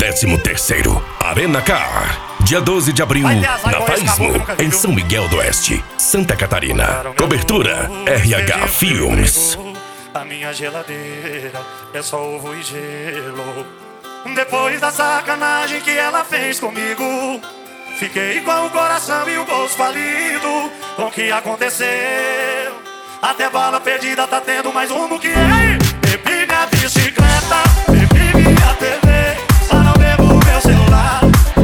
13º Arena Car. Dia 12 de abril, na Faismo, em São Miguel do Oeste, Santa Catarina. Cobertura RH Filmes. A minha geladeira é só ovo e gelo. Depois da sacanagem que ela fez comigo, fiquei com o coração e o bolso falido. Com o que aconteceu? Até bala perdida tá tendo mais rumo que eu. Bebi minha bicicleta, bebi minha TV, só não bebo meu celular.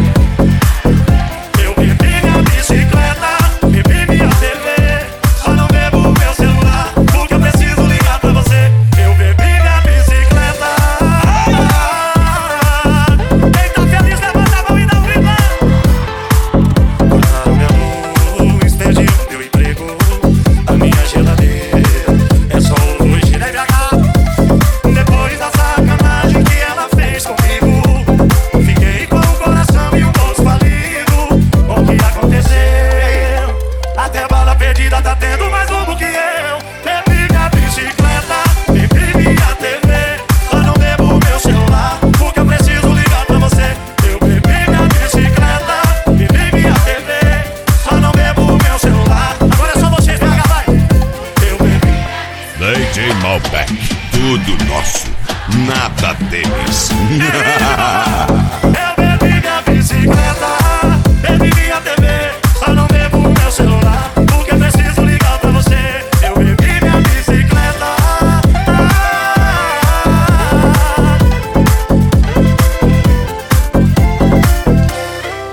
Eu bebi minha bicicleta, bebi minha TV, só não bebo meu celular, porque eu preciso ligar pra você. Eu bebi minha bicicleta. Quem tá feliz levanta a mão e dá um grito. Cortaram minha luz, perdi o meu emprego. A minha geladeira é só ovo e gelo. Depois da sacanagem que ela fez comigo, fiquei com o coração e o bolso falido. O que aconteceu? Até bala perdida tá tendo mais rumo que eu. Bebi minha bicicleta, bebi minha TV, só não bebo meu celular, porque eu preciso ligar pra você. Eu bebi minha bicicleta, bebi minha TV, só não bebo meu celular. Agora é só vocês, vai. Eu bebi. DJ Malbec, tudo nosso, nada deles.